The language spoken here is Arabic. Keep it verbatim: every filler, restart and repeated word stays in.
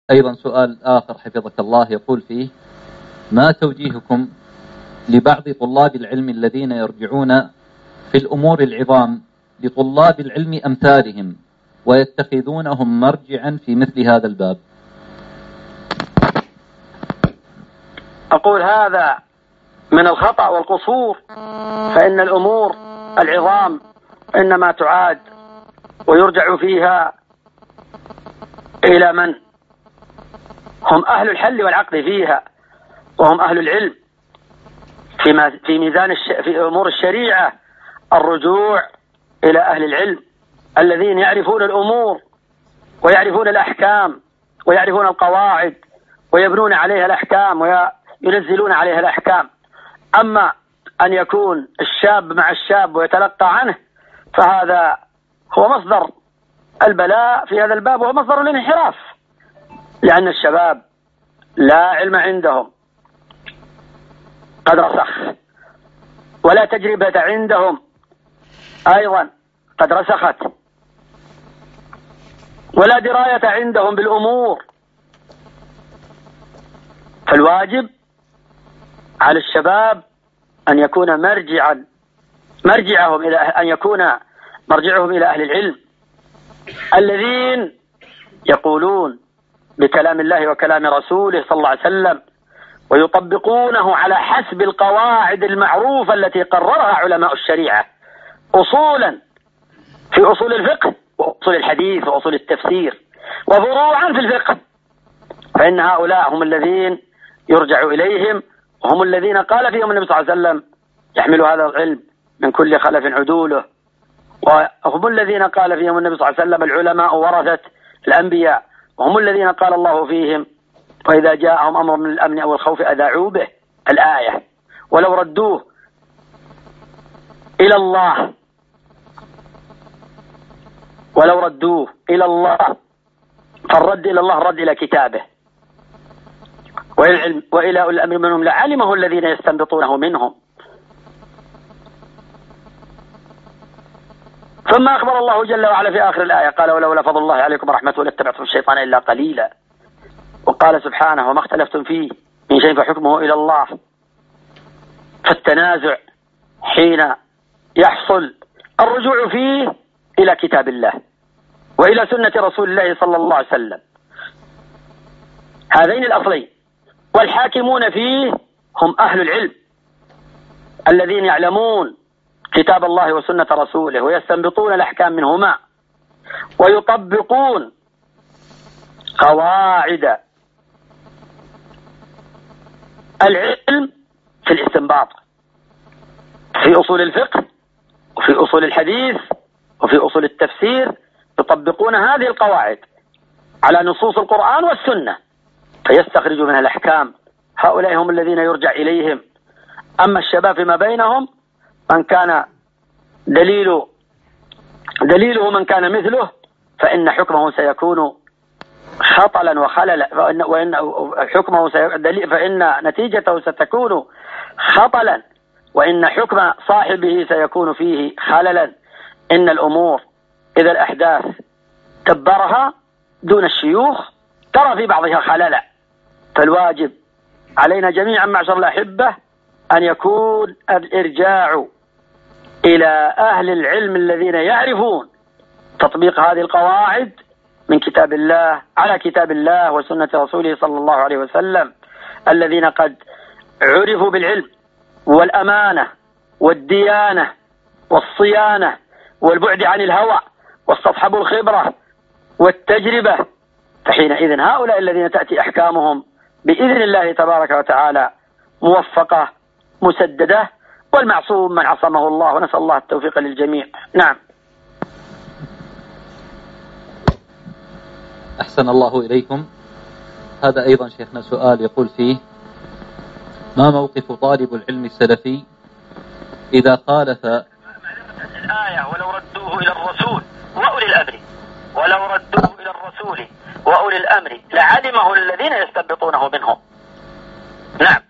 أيضا سؤال آخر حفظك الله يقول فيه: ما توجيهكم لبعض طلاب العلم الذين يرجعون في الأمور العظام لطلاب العلم أمثالهم ويتخذونهم مرجعا في مثل هذا الباب؟ أقول هذا من الخطأ والقصور، فإن الأمور العظام إنما تعاد ويرجع فيها إلى من هم أهل الحل والعقد فيها، وهم أهل العلم في في ميزان الش... في أمور الشريعة. الرجوع إلى أهل العلم الذين يعرفون الأمور ويعرفون الأحكام ويعرفون القواعد ويبنون عليها الأحكام وينزلون عليها الأحكام. أما أن يكون الشاب مع الشاب ويتلقى عنه، فهذا هو مصدر البلاء في هذا الباب، وهو مصدر الانحراف، لأن الشباب لا علم عندهم قد رسخ، ولا تجربة عندهم أيضا قد رسخت، ولا دراية عندهم بالأمور. فالواجب على الشباب أن يكون مرجعا مرجعهم إلى أن يكون مرجعهم إلى أهل العلم الذين يقولون بكلام الله وكلام رسوله صلى الله عليه وسلم، ويطبقونه على حسب القواعد المعروفة التي قررها علماء الشريعة أصولا في أصول الفقه وأصول الحديث وأصول التفسير، وفروعا في الفقه. فإن هؤلاء هم الذين يرجع إليهم، وهم الذين قال فيهم النبي صلى الله عليه وسلم: يحمل هذا العلم من كل خلف عدوله. وهم الذين قال فيهم النبي صلى الله عليه وسلم: العلماء ورثة الأنبياء. وهم الذين قال الله فيهم: وإذا جاءهم أمر من الأمن أو الخوف أذاعوا به، الآية. ولو ردوه إلى الله ولو ردوه إلى الله فالرد إلى الله الرد إلى كتابه، وإلى وإلى أولي الأمر منهم لعلمه الذين يستنبطونه منهم. ثم أخبر الله جل وعلا في آخر الآية قال: ولولا فضل الله عليكم ورحمته لاتبعتم الشيطان إلا قليلا. وقال سبحانه: وما اختلفتم فيه من شيء فحكمه إلى الله. فالتنازع حين يحصل الرجوع فيه إلى كتاب الله وإلى سنة رسول الله صلى الله عليه وسلم، هذين الأصلين. والحاكمون فيه هم أهل العلم الذين يعلمون كتاب الله وسنة رسوله ويستنبطون الأحكام منهما ويطبقون قواعد العلم في الاستنباط في أصول الفقه وفي أصول الحديث وفي أصول التفسير. يطبقون هذه القواعد على نصوص القرآن والسنة فيستخرجوا منها الأحكام. هؤلاء هم الذين يرجع إليهم. أما الشباب فيما بينهم من كان دليل دليله من كان مثله، فإن حكمه سيكون خطلا وخللا، فإن, وإن حكمه فإن نتيجته ستكون خطلا، وإن حكم صاحبه سيكون فيه خللا. إن الأمور إذا الأحداث تبرها دون الشيوخ ترى في بعضها خللا. فالواجب علينا جميعا معشر الأحبة أن يكون الإرجاع إلى أهل العلم الذين يعرفون تطبيق هذه القواعد من كتاب الله على كتاب الله وسنة رسوله صلى الله عليه وسلم، الذين قد عرفوا بالعلم والأمانة والديانة والصيانة والبعد عن الهوى واستصحبوا الخبرة والتجربة. فحينئذ هؤلاء الذين تأتي أحكامهم بإذن الله تبارك وتعالى موفقة مسددة، والمعصوم من عصمه الله، ونسأل الله التوفيق للجميع. نعم. أحسن الله إليكم. هذا أيضا شيخنا سؤال يقول فيه: ما موقف طالب العلم السلفي إذا خالف الآية ولو ردوه إلى الرسول وأولي الأمر ولو ردوه إلى الرسول وأولي الأمر لعلمه الذين يستنبطونه منهم؟ نعم.